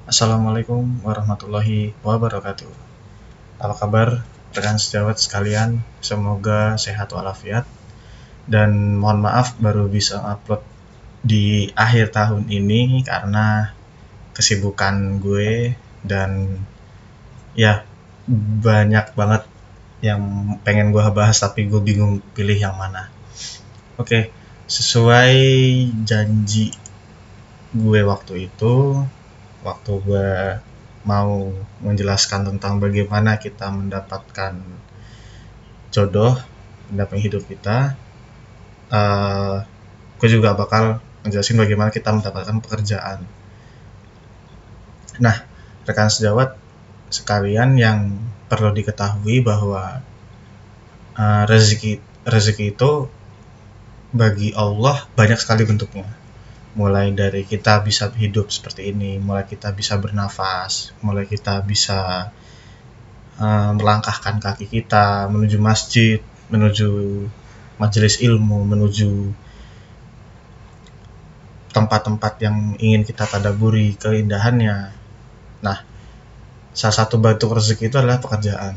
Assalamualaikum warahmatullahi wabarakatuh. Apa kabar rekan sejawat sekalian? Semoga sehat walafiat. Dan mohon maaf baru bisa upload di akhir tahun ini karena kesibukan gue dan ya banyak banget yang pengen gue bahas tapi gue bingung pilih yang mana. Oke, sesuai janji gue waktu itu, waktu gue mau menjelaskan tentang bagaimana kita mendapatkan jodoh, mendampingi hidup kita, gue juga bakal menjelaskan bagaimana kita mendapatkan pekerjaan. Nah, rekan sejawat sekalian yang perlu diketahui bahwa rezeki itu bagi Allah banyak sekali bentuknya. Mulai dari kita bisa hidup seperti ini, mulai kita bisa bernafas, mulai kita bisa melangkahkan kaki kita menuju masjid, menuju majelis ilmu, menuju tempat-tempat yang ingin kita tadaburi keindahannya. Nah, salah satu bentuk rezeki itu adalah pekerjaan.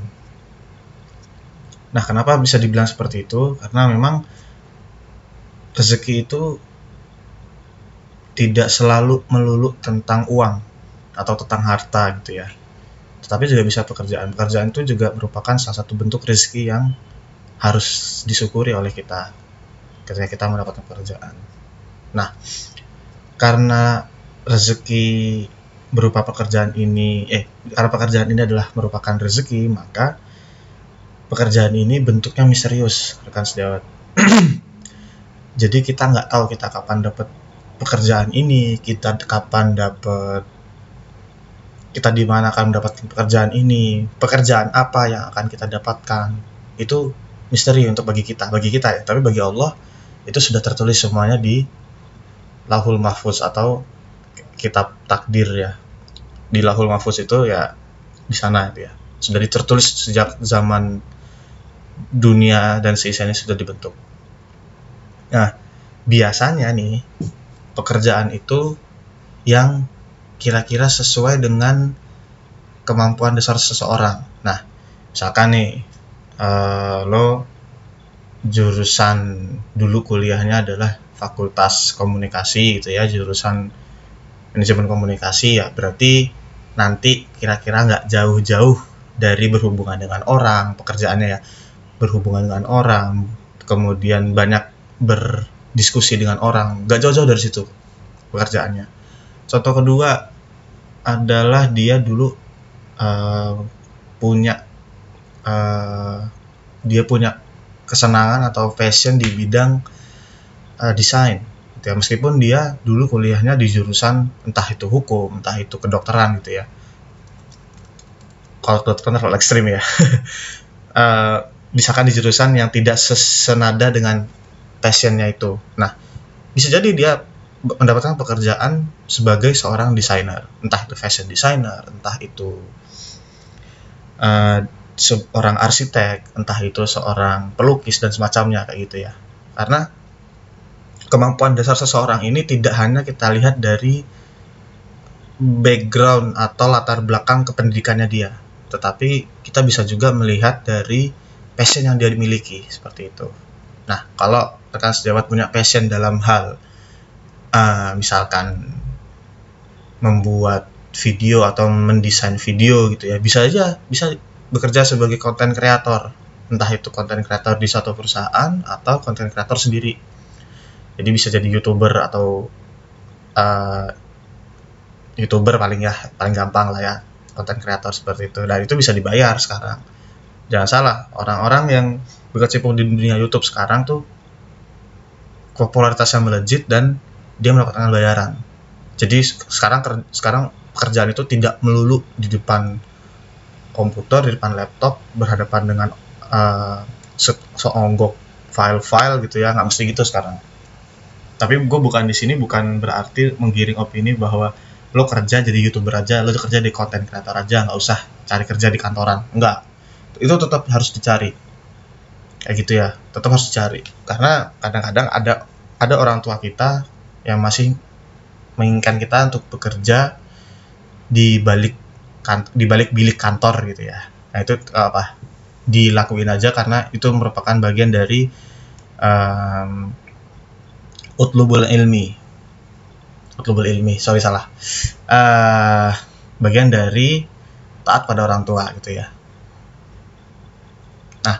Nah, kenapa bisa dibilang seperti itu? Karena memang rezeki itu tidak selalu melulu tentang uang atau tentang harta gitu ya. Tetapi juga bisa pekerjaan. Pekerjaan itu juga merupakan salah satu bentuk rezeki yang harus disyukuri oleh kita ketika kita mendapatkan pekerjaan. Nah, karena rezeki berupa pekerjaan ini, karena pekerjaan ini adalah merupakan rezeki, maka pekerjaan ini bentuknya misterius, rekan sejawat. Jadi kita nggak tahu kita kapan dapat pekerjaan ini, kita di mana akan mendapatkan pekerjaan ini, pekerjaan apa yang akan kita dapatkan, itu misteri untuk bagi kita ya. Tapi bagi Allah itu sudah tertulis semuanya di Lauhul Mahfuz atau kitab takdir ya. Di Lauhul Mahfuz itu ya di sana itu ya. Sudah tertulis sejak zaman dunia dan seisinya sudah dibentuk. Nah, biasanya nih pekerjaan itu yang kira-kira sesuai dengan kemampuan dasar seseorang. Nah, misalkan nih lo jurusan dulu kuliahnya adalah fakultas komunikasi gitu ya, jurusan manajemen komunikasi ya, berarti nanti kira-kira nggak jauh-jauh dari berhubungan dengan orang, pekerjaannya ya berhubungan dengan orang, kemudian banyak berdiskusi dengan orang, nggak jauh-jauh dari situ pekerjaannya. Contoh kedua adalah dia dulu punya kesenangan atau passion di bidang desain. Ya, meskipun dia dulu kuliahnya di jurusan entah itu hukum, entah itu kedokteran gitu ya. Kalau kedokteran terlalu ekstrim ya. Misalkan di jurusan yang tidak senada dengan passionnya itu. Nah, bisa jadi dia mendapatkan pekerjaan sebagai seorang desainer, entah itu fashion designer, entah itu seorang arsitek, entah itu seorang pelukis dan semacamnya kayak gitu ya. Karena kemampuan dasar seseorang ini tidak hanya kita lihat dari background atau latar belakang kependidikannya dia, tetapi kita bisa juga melihat dari passion yang dia miliki seperti itu. Nah, kalau rekan sejawat punya passion dalam hal misalkan membuat video atau mendesain video gitu ya, bisa bekerja sebagai content creator, entah itu content creator di satu perusahaan atau content creator sendiri. Jadi bisa jadi YouTuber atau YouTuber paling gampang lah ya, content creator seperti itu. Dan itu bisa dibayar sekarang. Jangan salah, orang-orang yang berkecimpung di dunia YouTube sekarang tuh popularitasnya melejit dan dia mendapatkan bayaran. Jadi sekarang pekerjaan itu tidak melulu di depan komputer, di depan laptop, berhadapan dengan seonggok file-file gitu ya, nggak mesti gitu sekarang. Tapi gue di sini bukan berarti menggiring opini bahwa lo kerja jadi YouTuber aja, lo kerja di content creator aja, nggak usah cari kerja di kantoran. Enggak, itu tetap harus dicari kayak gitu ya, tetap harus dicari. Karena kadang-kadang ada orang tua kita yang masih menginginkan kita untuk bekerja di balik bilik kantor gitu ya. Nah itu dilakuin aja karena itu merupakan bagian dari utlubul ilmi, salah. Bagian dari taat pada orang tua gitu ya. Nah,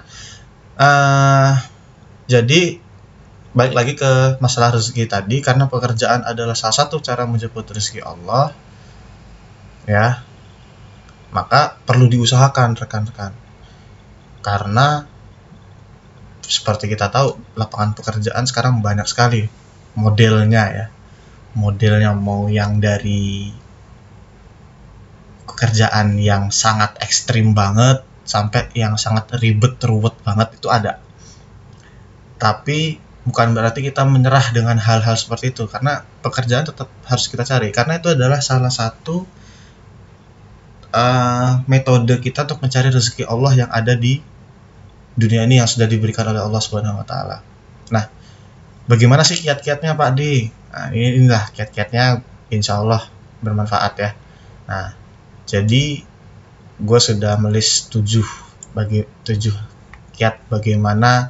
jadi balik lagi ke masalah rezeki tadi, karena pekerjaan adalah salah satu cara menjemput rezeki Allah, ya, maka perlu diusahakan rekan-rekan. Karena seperti kita tahu, lapangan pekerjaan sekarang banyak sekali modelnya ya. Modelnya mau yang dari pekerjaan yang sangat ekstrim banget sampai yang sangat ruwet banget itu ada. Tapi bukan berarti kita menyerah dengan hal-hal seperti itu, karena pekerjaan tetap harus kita cari, karena itu adalah salah satu metode kita untuk mencari rezeki Allah yang ada di dunia ini yang sudah diberikan oleh Allah Subhanahu wa taala. Nah, bagaimana sih kiat-kiatnya Pak Di? Nah, inilah kiat-kiatnya, insya Allah bermanfaat ya. Nah, jadi gue sudah melis 7 kiat bagaimana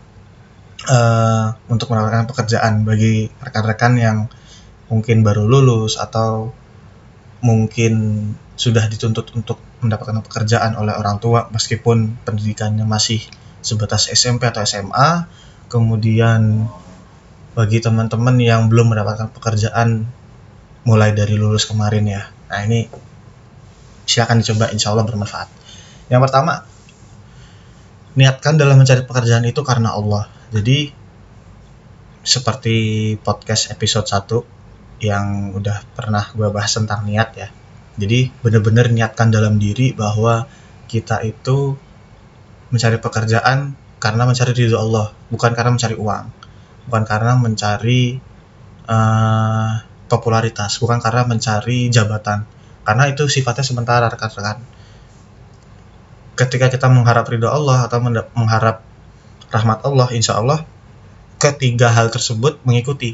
untuk mendapatkan pekerjaan bagi rekan-rekan yang mungkin baru lulus atau mungkin sudah dituntut untuk mendapatkan pekerjaan oleh orang tua meskipun pendidikannya masih sebatas SMP atau SMA. Kemudian bagi teman-teman yang belum mendapatkan pekerjaan mulai dari lulus kemarin ya. Nah ini silakan dicoba, insya Allah bermanfaat. Yang pertama, niatkan dalam mencari pekerjaan itu karena Allah. Jadi seperti podcast episode 1 yang udah pernah gue bahas tentang niat ya. Jadi benar-benar niatkan dalam diri bahwa kita itu mencari pekerjaan karena mencari ridho Allah, bukan karena mencari uang, bukan karena mencari popularitas, bukan karena mencari jabatan, karena itu sifatnya sementara rekan-rekan. Ketika kita mengharap ridho Allah atau mengharap rahmat Allah, insya Allah ketiga hal tersebut mengikuti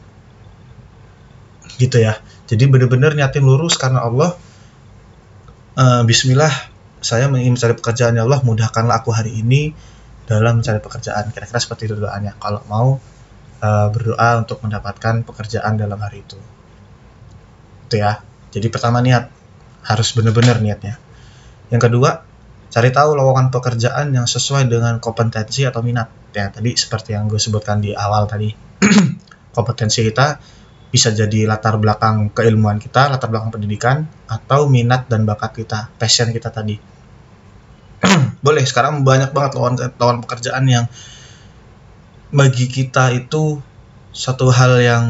gitu ya. Jadi benar-benar niatin lurus karena Allah. Bismillah, saya ingin mencari pekerjaan, ya Allah mudahkanlah aku hari ini dalam mencari pekerjaan. Kira-kira seperti itu doanya kalau mau berdoa untuk mendapatkan pekerjaan dalam hari itu ya. Jadi pertama niat, harus benar-benar niatnya. Yang kedua, cari tahu lowongan pekerjaan yang sesuai dengan kompetensi atau minat ya. Tadi seperti yang gue sebutkan di awal tadi. Kompetensi kita bisa jadi latar belakang keilmuan kita, latar belakang pendidikan, atau minat dan bakat kita, passion kita tadi. Boleh, sekarang banyak banget lowongan pekerjaan yang bagi kita itu satu hal yang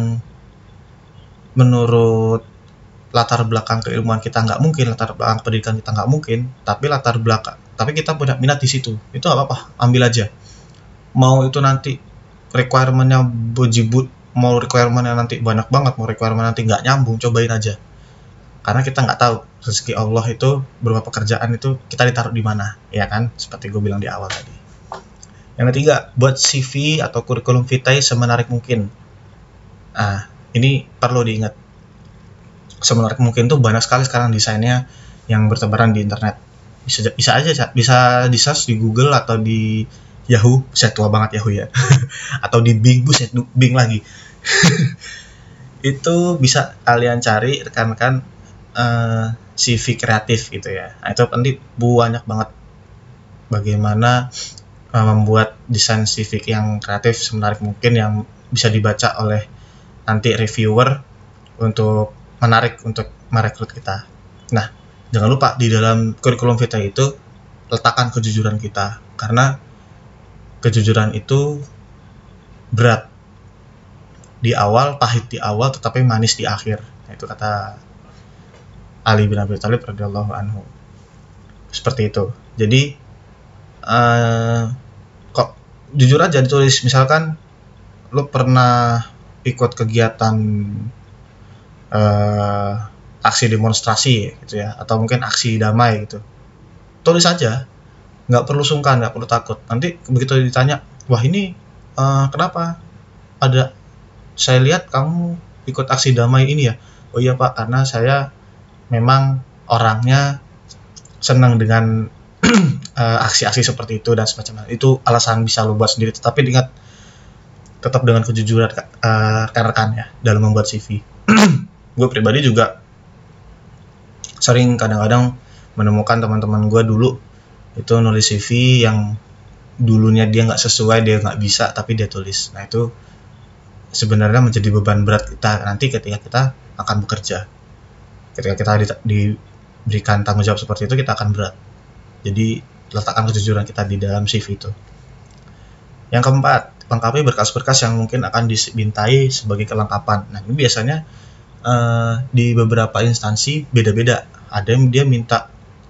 menurut latar belakang keilmuan kita nggak mungkin, latar belakang pendidikan kita nggak mungkin, tapi kita punya minat di situ, itu nggak apa-apa, ambil aja. Mau itu nanti requirement-nya bejibut, mau requirement-nya nanti banyak banget, mau requirement nanti nggak nyambung, cobain aja. Karena kita nggak tahu rezeki Allah itu berupa pekerjaan itu kita ditaruh di mana, ya kan? Seperti gue bilang di awal tadi. Yang ketiga, buat CV atau kurikulum vitae semenarik mungkin. Nah, ini perlu diingat. Semenarik mungkin tuh banyak sekali sekarang desainnya yang bertebaran di internet. Bisa di search di Google atau di Yahoo, saya tua banget Yahoo ya. Atau di Bing, Bing lagi. Itu bisa kalian cari rekan-rekan CV kreatif gitu ya. Nah, itu penting, banyak banget bagaimana membuat desain CV yang kreatif semenarik mungkin yang bisa dibaca oleh nanti reviewer untuk menarik untuk merekrut kita. Nah, jangan lupa di dalam kurikulum vitae itu letakkan kejujuran kita, karena kejujuran itu berat di awal, pahit di awal, tetapi manis di akhir. Itu kata Ali bin Abi Thalib radhiyallahu anhu. Seperti itu. Jadi kok jujur aja ditulis, misalkan lo pernah ikut kegiatan aksi demonstrasi gitu ya, atau mungkin aksi damai gitu, tulis aja, nggak perlu sungkan, nggak perlu takut. Nanti begitu ditanya, wah ini kenapa? Saya lihat kamu ikut aksi damai ini ya. Oh iya Pak, karena saya memang orangnya senang dengan aksi-aksi seperti itu dan semacamnya. Itu alasan bisa lo buat sendiri, tetapi ingat tetap dengan kejujuran rekan-rekan ya dalam membuat CV. Gue pribadi juga sering kadang-kadang menemukan teman-teman gue dulu itu nulis CV yang dulunya dia nggak sesuai, dia nggak bisa, tapi dia tulis. Nah itu sebenarnya menjadi beban berat kita nanti ketika kita akan bekerja. Ketika kita diberikan tanggung jawab seperti itu, kita akan berat. Jadi letakkan kejujuran kita di dalam CV itu. Yang keempat, lengkapi berkas-berkas yang mungkin akan dimintai sebagai kelengkapan. Nah ini biasanya di beberapa instansi beda-beda. Ada yang dia minta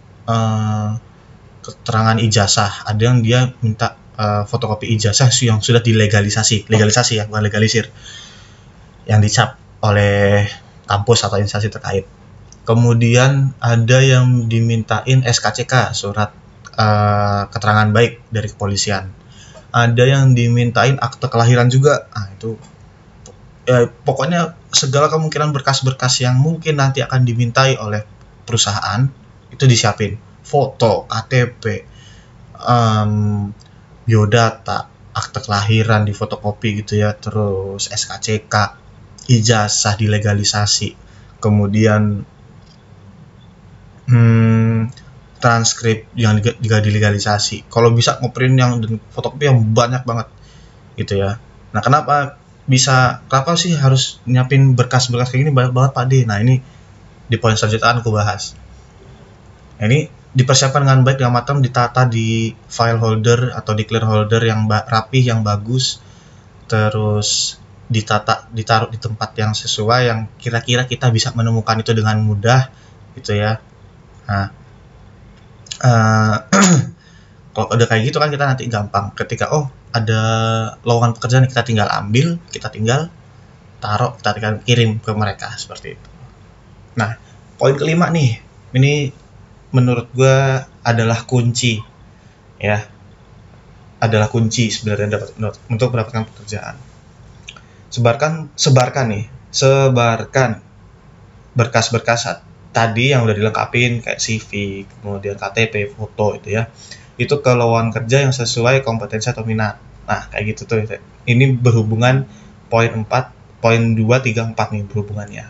keterangan ijazah, ada yang dia minta fotokopi ijazah yang sudah legalisasi ya, bukan legalisir, yang dicap oleh kampus atau instansi terkait. Kemudian ada yang dimintain SKCK, surat keterangan baik dari kepolisian. Ada yang dimintain akte kelahiran juga. Nah itu pokoknya segala kemungkinan berkas-berkas yang mungkin nanti akan dimintai oleh perusahaan itu disiapin. Foto, KTP, biodata, akte kelahiran di fotokopi gitu ya, terus SKCK, ijazah dilegalisasi, kemudian transkrip yang juga dilegalisasi. Kalau bisa ngeprint yang fotokopi yang banyak banget gitu ya. Nah kenapa sih harus nyiapin berkas-berkas kayak gini banyak banget Pak D? Nah ini di poin selanjutnya aku bahas. Nah, ini dipersiapkan dengan baik, dengan matang, ditata di file holder atau di clear holder yang rapih, yang bagus, terus ditaruh di tempat yang sesuai, yang kira-kira kita bisa menemukan itu dengan mudah gitu ya. Nah kalau udah kayak gitu kan kita nanti gampang ketika ada lowongan pekerjaan, kita tinggal ambil, kita tinggal taruh, kita tinggal kirim ke mereka seperti itu. Nah poin kelima nih, ini menurut gue adalah kunci ya, adalah kunci sebenarnya untuk mendapatkan pekerjaan. Sebarkan berkas-berkas tadi yang udah dilengkapin kayak CV, kemudian KTP, foto itu ya, itu ke lowongan kerja yang sesuai kompetensi atau minat. Nah kayak gitu tuh, ini berhubungan poin 4, poin 2, 3, 4 nih berhubungannya.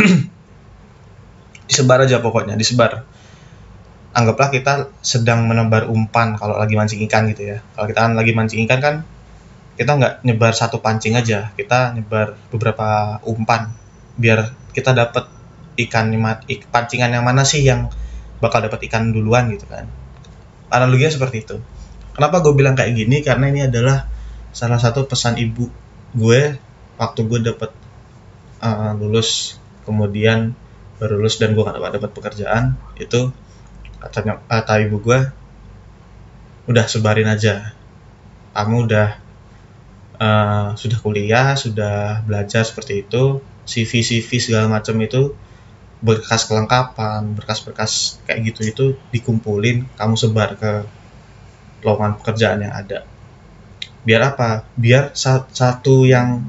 Disebar aja pokoknya, disebar. Anggaplah kita sedang menebar umpan kalau lagi mancing ikan gitu ya. Kalau kita lagi mancing ikan kan, kita nggak nyebar satu pancing aja, kita nyebar beberapa umpan biar kita dapat pancingan yang mana sih yang bakal dapat ikan duluan gitu kan. Analoginya seperti itu. Kenapa gue bilang kayak gini? Karena ini adalah salah satu pesan ibu gue waktu gue dapat lulus, kemudian baru lulus dan gue nggak dapat pekerjaan. Itu kata ibu gue, udah sebarin aja, kamu udah sudah kuliah, sudah belajar seperti itu, CV segala macam itu, berkas kelengkapan, berkas kayak gitu itu dikumpulin, kamu sebar ke lowongan pekerjaan yang ada. Biar apa? Biar satu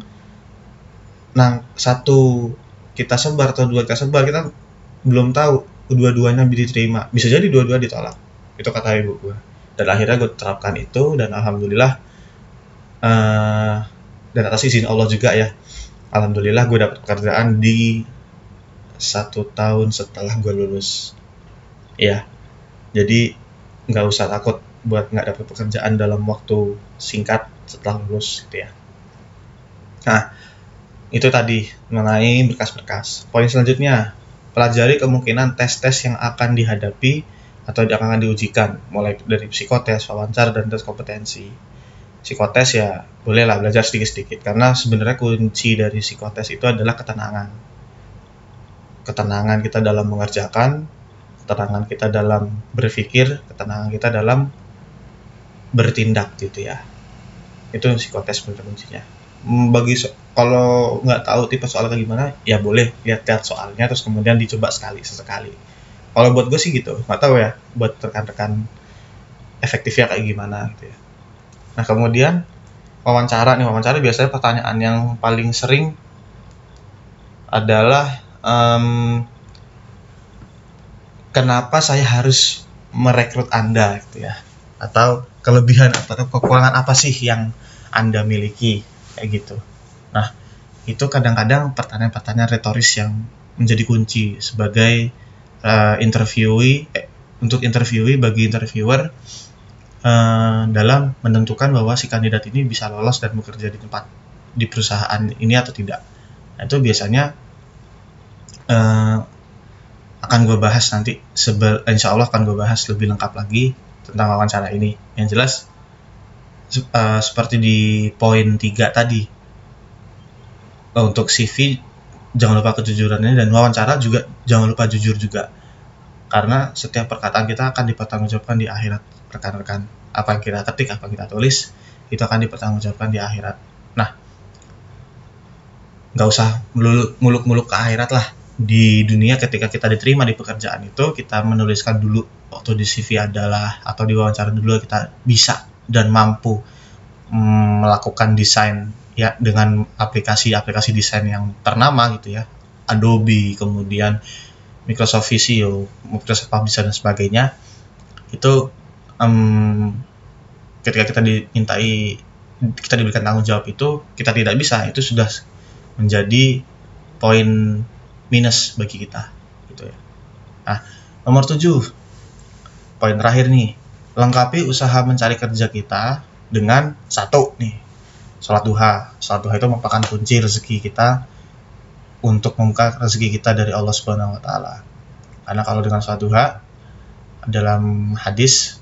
kita sebar atau dua kita sebar, kita belum tahu kedua-duanya diterima, bisa jadi dua-dua ditolak. Itu kata ibu gue, dan akhirnya gue terapkan itu, dan alhamdulillah dan atas izin Allah juga ya, alhamdulillah gue dapat pekerjaan di 1 tahun setelah gue lulus ya. Jadi nggak usah takut buat nggak dapat pekerjaan dalam waktu singkat setelah lulus gitu ya. Nah itu tadi mengenai berkas-berkas. Poin selanjutnya, pelajari kemungkinan tes-tes yang akan dihadapi atau yang akan diujikan, mulai dari psikotes, wawancara, dan tes kompetensi. Psikotes ya bolehlah belajar sedikit-sedikit, karena sebenarnya kunci dari psikotes itu adalah ketenangan. Ketenangan kita dalam mengerjakan, ketenangan kita dalam berpikir, ketenangan kita dalam bertindak gitu ya. Itu psikotes sebenarnya kuncinya. Kalau nggak tahu tipe soalnya kayak gimana, ya boleh lihat soalnya terus kemudian dicoba sesekali. Kalau buat gue sih gitu, nggak tahu ya buat rekan-rekan efektifnya kayak gimana gitu ya. Nah kemudian wawancara biasanya pertanyaan yang paling sering adalah kenapa saya harus merekrut Anda gitu ya, atau kelebihan atau kekurangan apa sih yang Anda miliki kayak gitu. Nah, itu kadang-kadang pertanyaan-pertanyaan retoris yang menjadi kunci sebagai untuk interviewee bagi interviewer dalam menentukan bahwa si kandidat ini bisa lolos dan bekerja di perusahaan ini atau tidak. Nah, itu biasanya akan gue bahas nanti. Insya Allah akan gue bahas lebih lengkap lagi tentang wawancara ini. Yang jelas seperti di poin 3 tadi, untuk CV jangan lupa kejujurannya, dan wawancara juga jangan lupa jujur juga, karena setiap perkataan kita akan dipertanggungjawabkan di akhirat rekan-rekan. Apa yang kita ketik, apa yang kita tulis, itu akan dipertanggungjawabkan di akhirat. Nah, nggak usah muluk-muluk ke akhirat lah. Di dunia ketika kita diterima di pekerjaan itu, kita menuliskan dulu waktu di CV adalah, atau di wawancara dulu kita bisa dan mampu melakukan desain ya dengan aplikasi desain yang ternama gitu ya, Adobe, kemudian Microsoft Visio, Microsoft Publisher dan sebagainya. Itu ketika kita diberikan tanggung jawab itu kita tidak bisa, itu sudah menjadi poin minus bagi kita gitu ya. Nah, nomor 7, poin terakhir nih, lengkapi usaha mencari kerja kita dengan 1 nih, sholat duha. Sholat duha itu merupakan kunci rezeki kita, untuk membuka rezeki kita dari Allah Subhanahu wa taala. Karena kalau dengan sholat duha, dalam hadis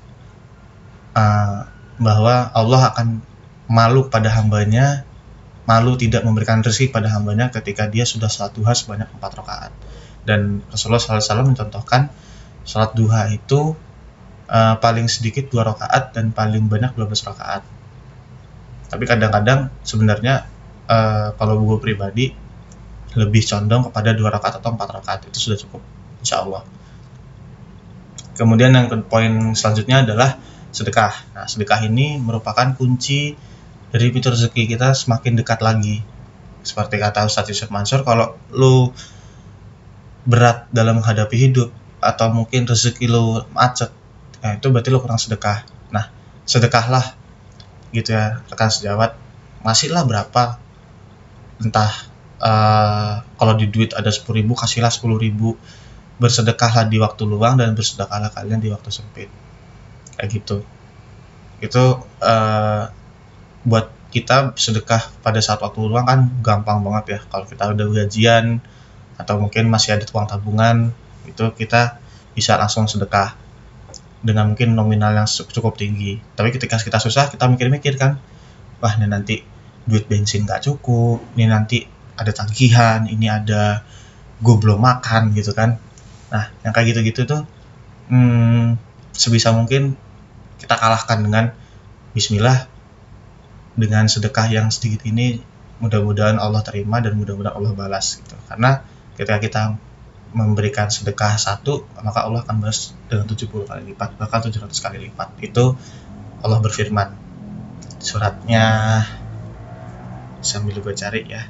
bahwa Allah akan malu pada hambanya, malu tidak memberikan rezeki pada hambanya ketika dia sudah sholat duha sebanyak 4 rakaat. Dan Rasulullah SAW mencontohkan sholat duha itu paling sedikit 2 rakaat dan paling banyak 12 rakaat. Tapi kadang-kadang sebenarnya kalau gue pribadi lebih condong kepada 2 rakaat atau 4 rakaat, itu sudah cukup insya Allah. Kemudian yang poin selanjutnya adalah sedekah. Nah, sedekah ini merupakan kunci dari pintu rezeki kita semakin dekat lagi. Seperti kata Ustadz Yusuf Mansur, kalau lu berat dalam menghadapi hidup, atau mungkin rezeki lu macet, nah itu berarti lu kurang sedekah. Nah, sedekahlah gitu ya rekan sejawat. Masihlah berapa, entah kalau di duit ada 10.000, kasihlah 10.000. Bersedekahlah di waktu luang dan bersedekahlah kalian di waktu sempit, kayak gitu. Itu buat kita sedekah pada saat waktu luang kan gampang banget ya. Kalau kita udah gajian atau mungkin masih ada uang tabungan, itu kita bisa langsung sedekah dengan mungkin nominal yang cukup tinggi. Tapi ketika kita susah, kita mikir-mikir kan, wah ini nanti duit bensin gak cukup, ini nanti ada tagihan, ini ada gue belum makan gitu kan. Nah, yang kayak gitu-gitu tuh sebisa mungkin kita kalahkan dengan bismillah, dengan sedekah yang sedikit ini mudah-mudahan Allah terima dan mudah-mudahan Allah balas gitu. Karena ketika kita memberikan sedekah 1, maka Allah akan balas dengan 70 kali lipat, bahkan 700 kali lipat. Itu Allah berfirman. Suratnya sambil gue cari ya.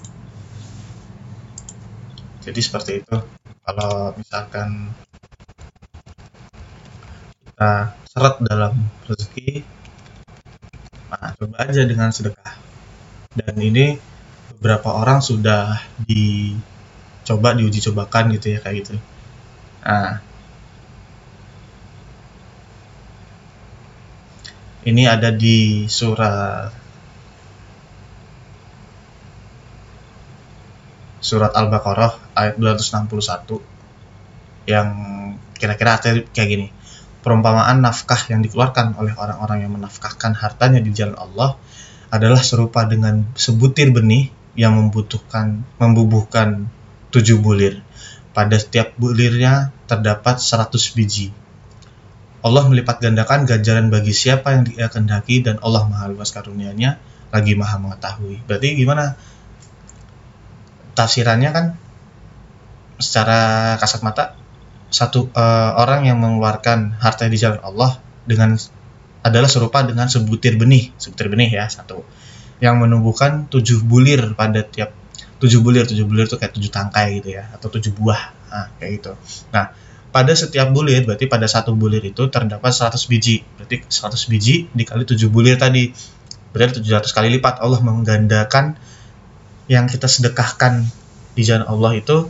Jadi seperti itu. Kalau misalkan kita seret dalam rezeki, nah coba aja dengan sedekah. Dan ini beberapa orang sudah diuji cobakan gitu ya, kayak gitu. Nah, ini ada di surat Al-Baqarah ayat 261 yang kira-kira artinya kayak gini. Perumpamaan nafkah yang dikeluarkan oleh orang-orang yang menafkahkan hartanya di jalan Allah adalah serupa dengan sebutir benih yang membubuhkan 7 bulir. Pada setiap bulirnya terdapat 100 biji. Allah melipat gandakan ganjaran bagi siapa yang Dia kehendaki, dan Allah Maha luas karunia-Nya lagi Maha mengetahui. Berarti gimana? Tafsirannya kan secara kasat mata, satu orang yang mengeluarkan harta di jalan Allah adalah serupa dengan sebutir benih ya, satu yang menumbuhkan 7 bulir pada tiap 7 bulir itu kayak 7 tangkai gitu ya, atau 7 buah, nah kayak gitu. Nah, pada setiap bulir, berarti pada satu bulir itu terdapat 100 biji. Berarti 100 biji dikali 7 bulir tadi. Berarti 700 kali lipat. Allah menggandakan yang kita sedekahkan di jalan Allah itu,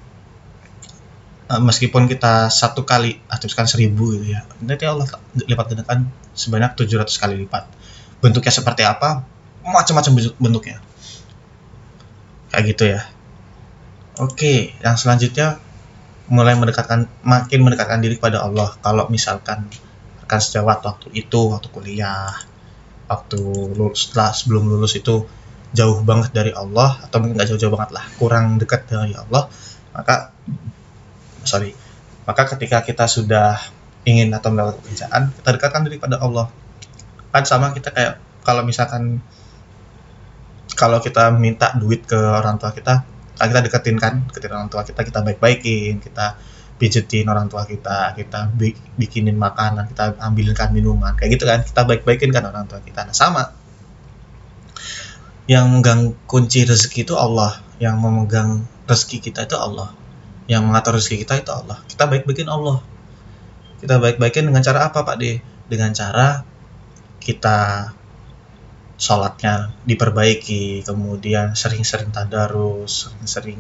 meskipun kita satu kali atau misalkan 1000 gitu ya, nanti Allah lipat gandakan sebanyak 700 kali lipat. Bentuknya seperti apa? Macam-macam bentuknya. Kayak gitu ya. Oke, yang selanjutnya mulai makin mendekatkan diri kepada Allah. Kalau misalkan rekan sejawat waktu kuliah, waktu lulus, sebelum lulus itu jauh banget dari Allah, atau mungkin nggak jauh-jauh banget lah, kurang dekat dari Allah, maka ketika kita sudah ingin atau melakukan pekerjaan, kita dekatkan diri pada Allah. Kan sama kita kayak kalau misalkan kalau kita minta duit ke orang tua kita deketin orang tua kita baik-baikin, kita pijetin orang tua kita bikinin makanan, kita ambilkan minuman, kayak gitu kan, kita baik-baikin kan orang tua kita. Nah sama, yang memegang kunci rezeki itu Allah, yang memegang rezeki kita itu Allah, yang mengatur rezeki kita itu Allah. Kita baik-baikin Allah, kita baik-baikin dengan cara apa Pak D? Dengan cara kita sholatnya diperbaiki, kemudian sering-sering tadarus, sering-sering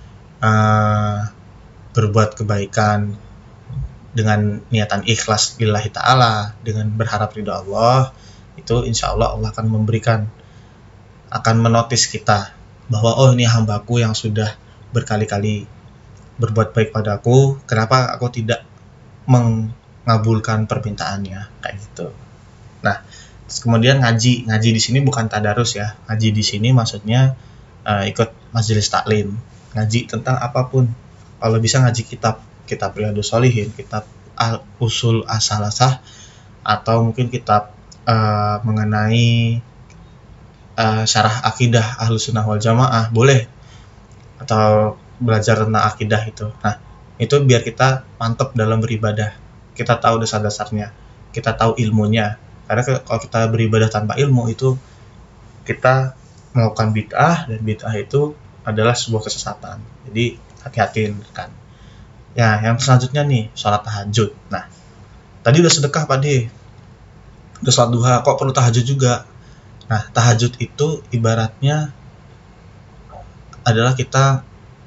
berbuat kebaikan dengan niatan ikhlas lillahi ta'ala, dengan berharap ridha Allah. Itu insya Allah Allah akan menotis kita bahwa oh ini hambaku yang sudah berkali-kali berbuat baik padaku, kenapa aku tidak mengabulkan permintaannya, kayak gitu. Nah, kemudian ngaji di sini bukan tadarus ya. Ngaji di sini maksudnya ikut majelis taklim, ngaji tentang apapun. Kalau bisa ngaji kitab Riyadhus Shalihin, kitab usul as-salasah, atau mungkin kitab mengenai syarah akidah Ahlus Sunnah wal Jamaah, boleh. Atau belajar tentang akidah itu. Nah, itu biar kita mantap dalam beribadah. Kita tahu dasar-dasarnya, kita tahu ilmunya. Karena kalau kita beribadah tanpa ilmu itu kita melakukan bid'ah, dan bid'ah itu adalah sebuah kesesatan. Jadi hati-hatiin kan. Ya, yang selanjutnya nih, sholat tahajud. Nah, tadi udah sedekah Pak D, udah sholat duha, kok perlu tahajud juga? Nah, tahajud itu ibaratnya adalah kita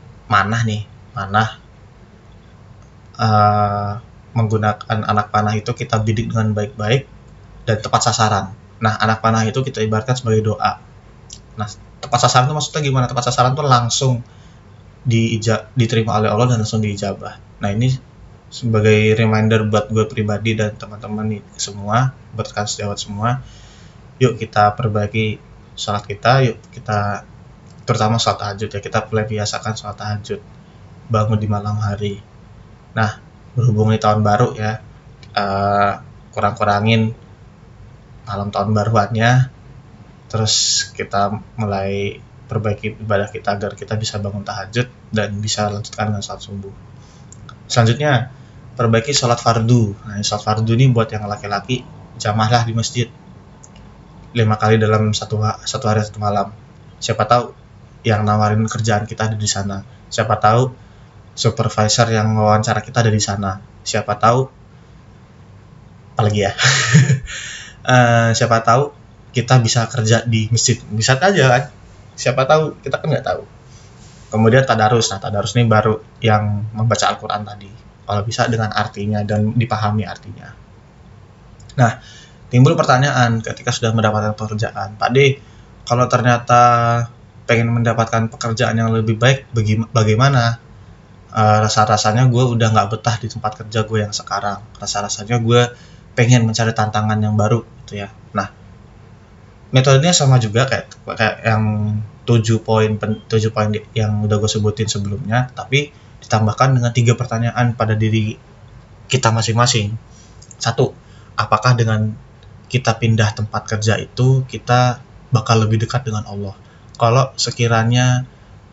menggunakan anak panah itu kita bidik dengan baik-baik dan tepat sasaran. Nah, anak panah itu kita ibaratkan sebagai doa. Nah, tepat sasaran itu maksudnya gimana? Tepat sasaran itu langsung diterima oleh Allah dan langsung diijabah. Nah, ini sebagai reminder buat gue pribadi dan teman-teman nih semua, buat rekan sejawat semua, yuk kita perbaiki sholat kita, yuk kita, terutama sholat tahajud ya, kita mulai biasakan sholat tahajud, bangun di malam hari. Nah, berhubung di tahun baru ya, kurang-kurangin malam tahun baruannya, terus kita mulai perbaiki ibadah kita agar kita bisa bangun tahajud dan bisa lanjutkan dengan sholat subuh. Selanjutnya, perbaiki sholat fardu. Nah, sholat fardu ini buat yang laki-laki, jamaahlah di masjid 5 kali dalam satu hari 1 malam. Siapa tahu yang nawarin kerjaan kita ada di sana. Siapa tahu supervisor yang wawancara kita ada di sana. Siapa tahu, apalagi ya. Siapa tahu kita bisa kerja di masjid, bisa aja kan, siapa tahu, kita kan nggak tahu. Kemudian tadarus. Nah, tadarus ini baru yang membaca Al-Quran tadi, kalau bisa dengan artinya dan dipahami artinya. Nah, timbul pertanyaan ketika sudah mendapatkan pekerjaan, Pak D, kalau ternyata pengen mendapatkan pekerjaan yang lebih baik, bagaimana? Rasa-rasanya gue udah nggak betah di tempat kerja gue yang sekarang, rasa-rasanya gue pengen mencari tantangan yang baru gitu ya. Nah, metodenya sama juga kayak yang 7 poin yang udah gue sebutin sebelumnya, tapi ditambahkan dengan 3 pertanyaan pada diri kita masing-masing. 1, apakah dengan kita pindah tempat kerja itu kita bakal lebih dekat dengan Allah? Kalau sekiranya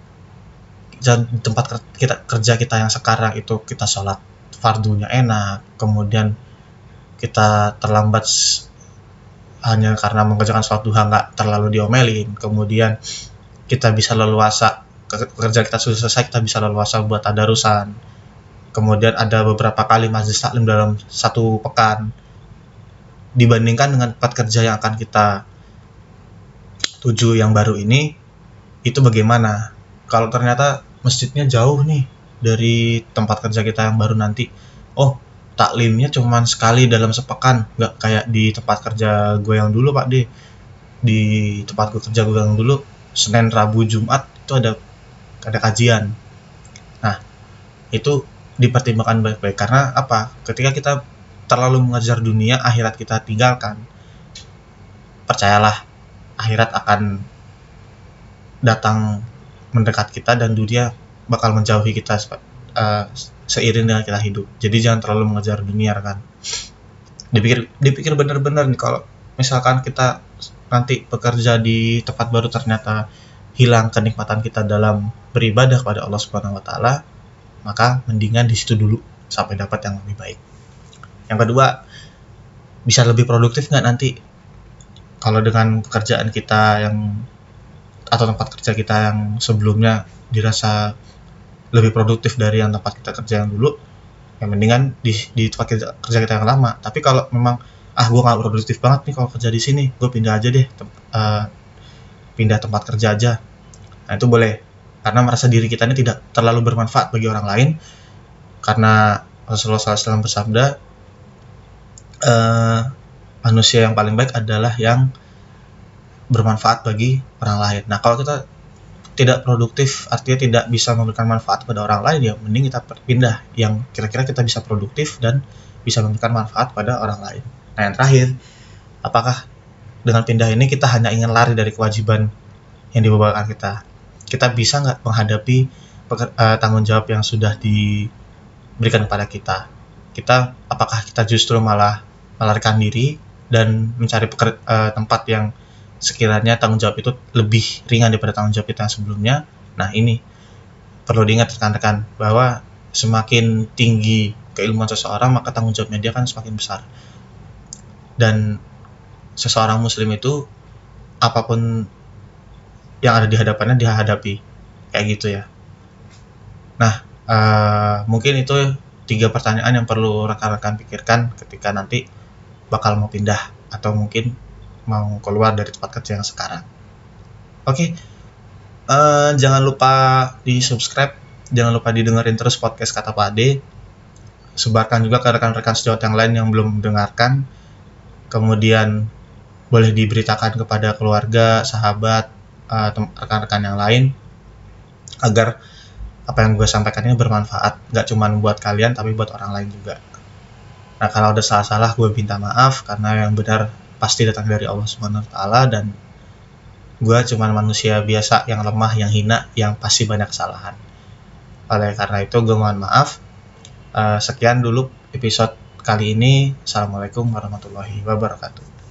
tempat kerja kita yang sekarang itu kita sholat fardunya enak, kemudian kita terlambat hanya karena mengerjakan sholat duha nggak terlalu diomelin, kemudian kita bisa leluasa, kerja kita sudah selesai, kita bisa leluasa buat tadarusan, kemudian ada beberapa kali majelis taklim dalam satu pekan, dibandingkan dengan tempat kerja yang akan kita tuju yang baru ini, itu bagaimana? Kalau ternyata masjidnya jauh nih dari tempat kerja kita yang baru nanti, oh taklimnya cuma sekali dalam sepekan, nggak kayak di tempat kerja gue yang dulu Pak D. Di tempat gue kerja gue yang dulu, Senin, Rabu, Jumat itu ada kajian. Nah itu dipertimbangkan baik-baik, karena apa? Ketika kita terlalu mengejar dunia, akhirat kita tinggalkan, percayalah akhirat akan datang mendekat kita dan dunia bakal menjauhi kita seiring dengan kita hidup. Jadi jangan terlalu mengejar dunia kan. Dipikir benar-benar nih, kalau misalkan kita nanti bekerja di tempat baru ternyata hilang kenikmatan kita dalam beribadah kepada Allah Subhanahu wa taala, maka mendingan di situ dulu sampai dapat yang lebih baik. Yang kedua, bisa lebih produktif nggak nanti kalau dengan pekerjaan kita yang atau tempat kerja kita yang sebelumnya dirasa lebih produktif dari yang tempat kita kerja yang dulu, yang mendingan di tempat kerja kita yang lama. Tapi kalau memang gue nggak produktif banget nih kalau kerja di sini, gue pindah aja deh, pindah tempat kerja aja. Nah itu boleh, karena merasa diri kita ini tidak terlalu bermanfaat bagi orang lain, karena Rasulullah SAW bersabda, manusia yang paling baik adalah yang bermanfaat bagi orang lain. Nah kalau kita tidak produktif, artinya tidak bisa memberikan manfaat pada orang lain, ya mending kita pindah yang kira-kira kita bisa produktif dan bisa memberikan manfaat pada orang lain. Nah yang terakhir, apakah dengan pindah ini kita hanya ingin lari dari kewajiban yang dibebankan kita? Kita bisa nggak menghadapi tanggung jawab yang sudah diberikan kepada kita? Apakah kita justru malah melarikan diri dan mencari tempat yang sekiranya tanggung jawab itu lebih ringan daripada tanggung jawab kita yang sebelumnya? Nah ini perlu diingat rekan-rekan, bahwa semakin tinggi keilmuan seseorang, maka tanggung jawabnya dia kan semakin besar. Dan seseorang muslim itu apapun yang ada di hadapannya dia hadapi, kayak gitu ya. Nah mungkin itu 3 pertanyaan yang perlu rekan-rekan pikirkan ketika nanti bakal mau pindah atau mungkin mau keluar dari tempat kerja yang sekarang. Oke, jangan lupa di subscribe, jangan lupa didengerin terus podcast Kata Pak Ade. Sebarkan juga ke rekan-rekan sejawat yang lain yang belum mendengarkan. Kemudian boleh diberitakan kepada keluarga, sahabat, rekan-rekan yang lain, agar apa yang gue sampaikan ini bermanfaat, gak cuma buat kalian tapi buat orang lain juga. Nah kalau ada salah-salah gue minta maaf, karena yang benar pasti datang dari Allah Subhanahu wa taala, dan gue cuma manusia biasa yang lemah, yang hina, yang pasti banyak kesalahan. Oleh karena itu gue mohon maaf. Sekian dulu episode kali ini. Assalamualaikum warahmatullahi wabarakatuh.